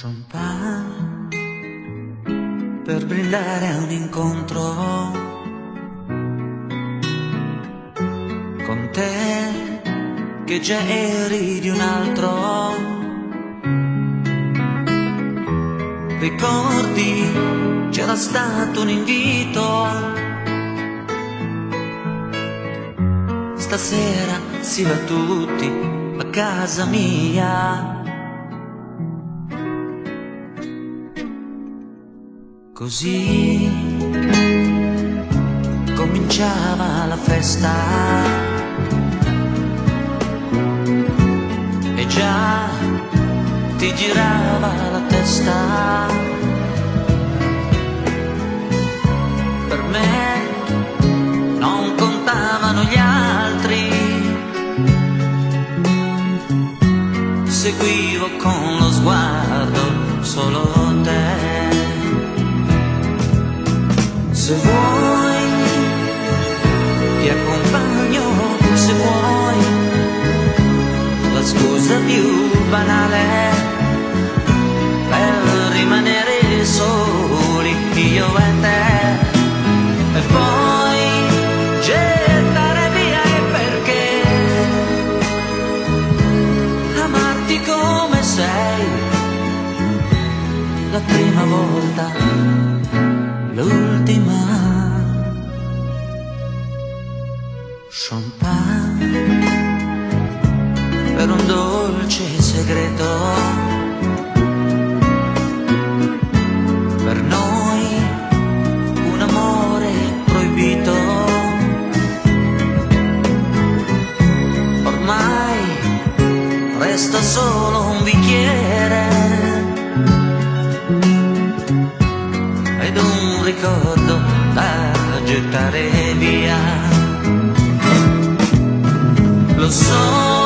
Champagne per brindare a un incontro con te che già eri di un altro. Ricordi, c'era stato un invito, stasera si va tutti a casa mia. Così cominciava la festa e già ti girava la testa. Per me non contavano gli altri, seguivo con lo sguardo solo te. Se vuoi ti accompagno, se vuoi la scusa più banale per rimanere soli io e te, e poi gettare via il perché, amarti come sei la prima volta, l'ultima. Champagne per un dolce segreto, per noi un amore proibito. Ormai resta solo un bicchiere ed un ricordo da gettare via. Lo so